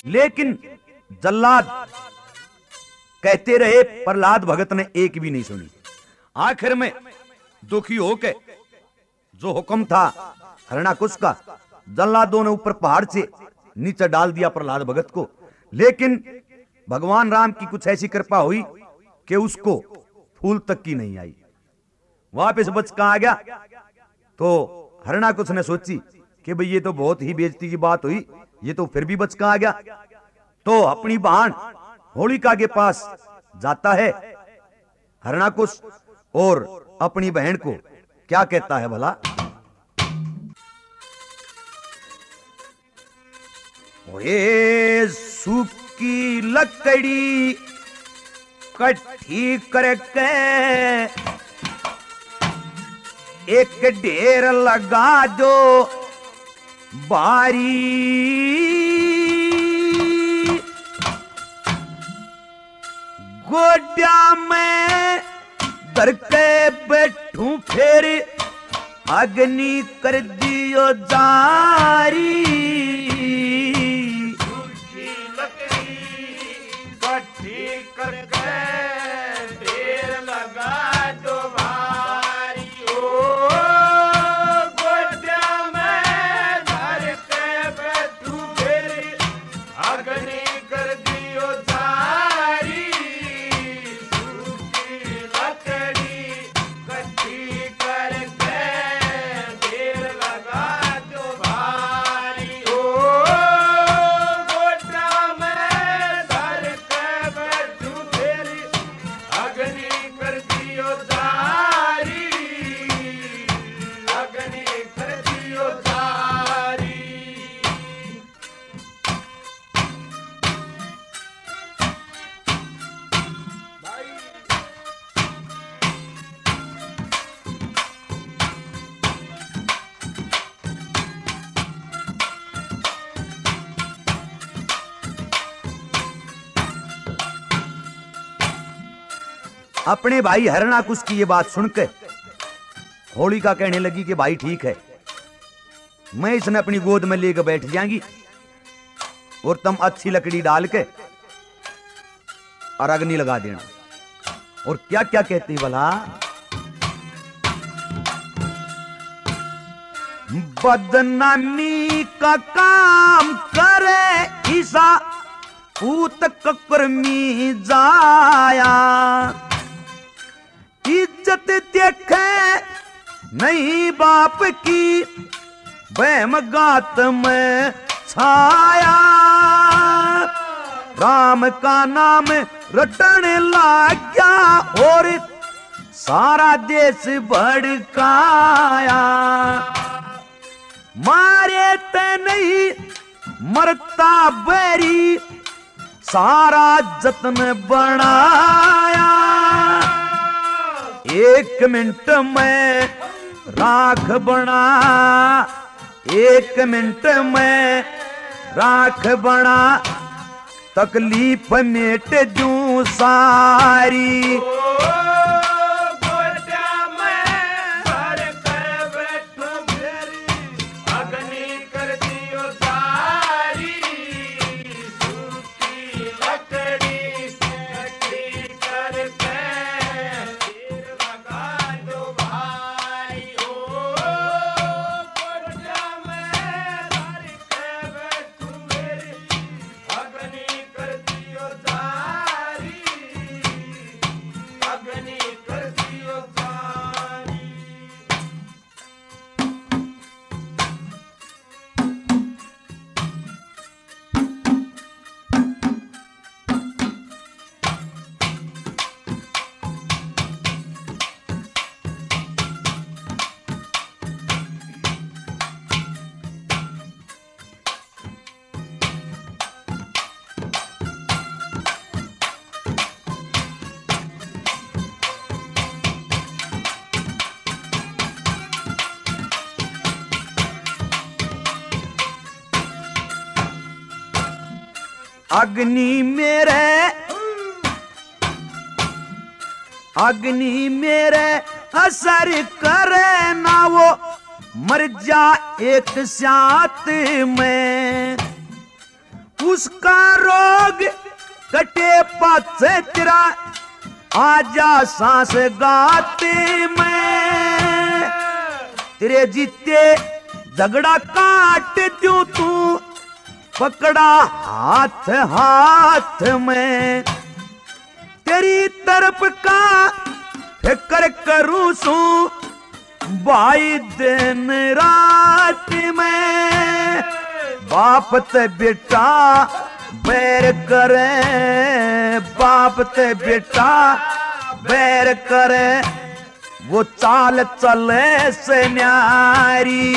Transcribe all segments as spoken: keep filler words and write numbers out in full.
लेकिन जल्लाद कहते रहे, प्रहलाद भगत ने एक भी नहीं सुनी। आखिर में दुखी होके जो हुक्म था हिरण्याकुश का, जल्लादों ने ऊपर पहाड़ से नीचे डाल दिया प्रहलाद भगत को। लेकिन भगवान राम की कुछ ऐसी कृपा हुई कि उसको फूल तक की नहीं आई, वापस बच का आ गया। तो हिरण्याकुश ने सोची कि भाई ये तो बहुत ही बेइज्जती की बात हुई, ये तो फिर भी बच का आ गया। तो अपनी बहन होलिका के पास जाता है हिरण्याकुश और अपनी बहन को क्या कहता है भला, ओए सूखी लकड़ी कट्ठी करके एक ढेर लगा दो बारी, गोड्या में धर के बैठूं फिर अग्नि कर दियो जारी, सूखी लकड़ी कट्ठी करके ढेर लगा दो भारी, ओ गोड्या में धर के बैठूं फिर अग्नि कर दियो जारी, सूखी लकड़ी कट्ठी करके ढेर लगा दो भारी, ओ गोड्या में धर के बैठूं फिर अग्नि कर दियो जारी, अग्नि कर दियो जारी। अपने भाई हिरण्याकुश की ये बात सुनकर होलिका कहने लगी कि भाई ठीक है, मैं इसने अपनी गोद में लेकर बैठ जाएंगी और तुम अच्छी लकड़ी डाल के और अग्नि लगा देना। और क्या क्या कहती भला, बदनामी का काम करे ईसा पूत कर्मी जाया, इज्जत देखे नहीं बाप की बहम गात में छाया, राम का नाम रटने लग गया और सारा देश भड़काया, मारे ते नहीं मरता बैरी सारा जतन बनाया, एक मिनट में राख बना, एक मिनट में राख बना, तकलीफ मिट दूं सारी, अग्नि मेरे अग्नि मेरे असर करे ना, वो मर जा एक साथ में, उसका रोग कटे पाछे तेरा आजा सांस गाते में तेरे जीते झगड़ा काट दूं तू पकड़ा हाथ हाथ में तेरी तरफ का फिक्र करूं सू भाई दिन रात में बाप ते बेटा बैर करे बाप ते बेटा बैर करे वो चाल चले से न्यारी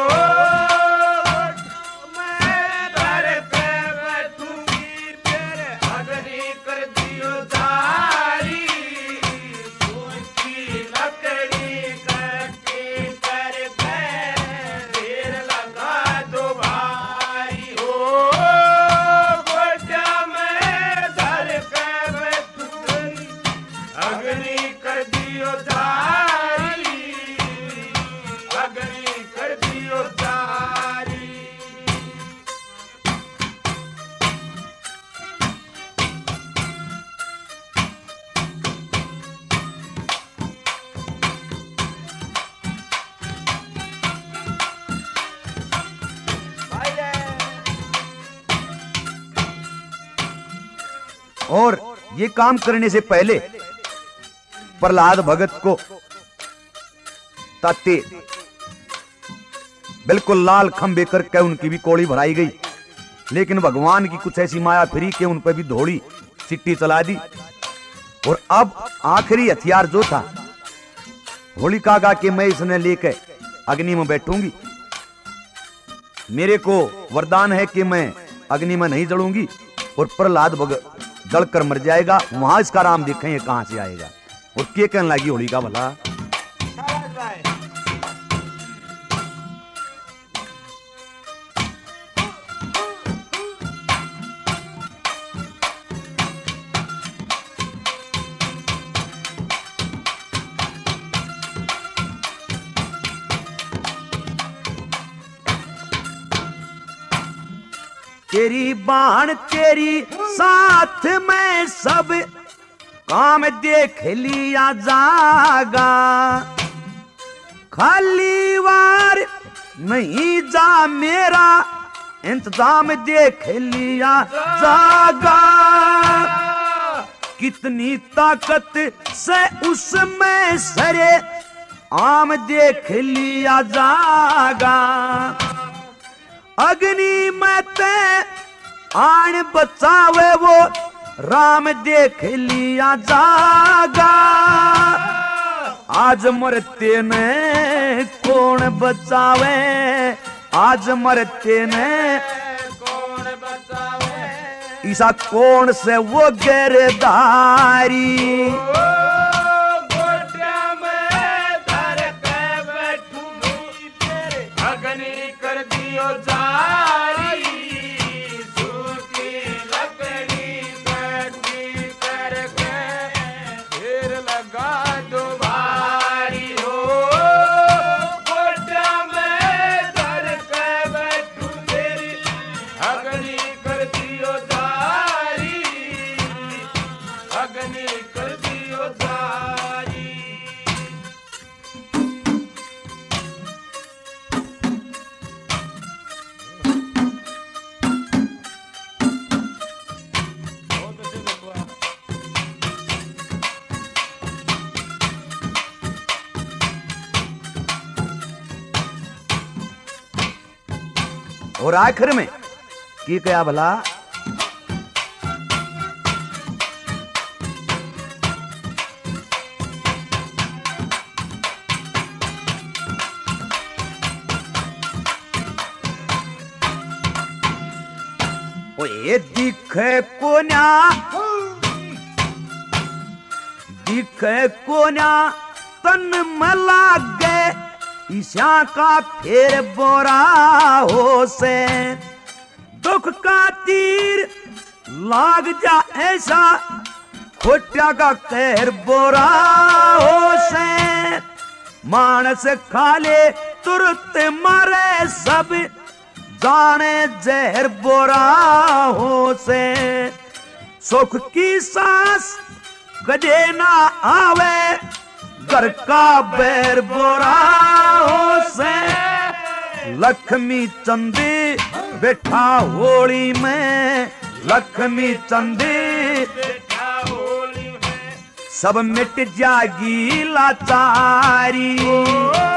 और ये काम करने से पहले प्रहलाद भगत को ताते बिल्कुल लाल खंबे करके उनकी भी कोड़ी भराई गई, लेकिन भगवान की कुछ ऐसी माया फिरी के उन पर भी धोड़ी सिट्टी चला दी। और अब आखिरी हथियार जो था होलिका का कि मैं इसने लेकर अग्नि में बैठूंगी, मेरे को वरदान है कि मैं अग्नि में नहीं जलूंगी और प्रहलाद भगत जलकर मर जाएगा, वहां इसका राम देखेंगे कहां से आएगा। और क्या कहने लगी होलिका भला तेरी बाण तेरी साथ में सब काम देख लिया जागा, खाली वार नहीं जा मेरा इंतजाम देख लिया जागा। कितनी ताकत से उसमें सरे आम देख लिया जागा। अग्नि में ते आन बचावे वो राम देख लिया जागा। आज मरते ने कौन बचावे, आज मरते ने कौन बचावे, ईसा कौन से वो गिरदारी। और आखिर में की कया भला ओ ये दिखे कोन्या, दिखे कोन्या तन में लागे ईशा का फिर बोरा हो से। दुख का तीर लाग जा ऐसा खोटिया का कहर बोरा हो से। मानस खाले तुरंत मारे सब जाने जहर बोराहों से सुख की सांस गजे ना आवे घर का बैर बोराहों से लक्ष्मी चंदी बैठा होली में लक्ष्मी चंदी बैठा होली में सब मिट जागी लाचारी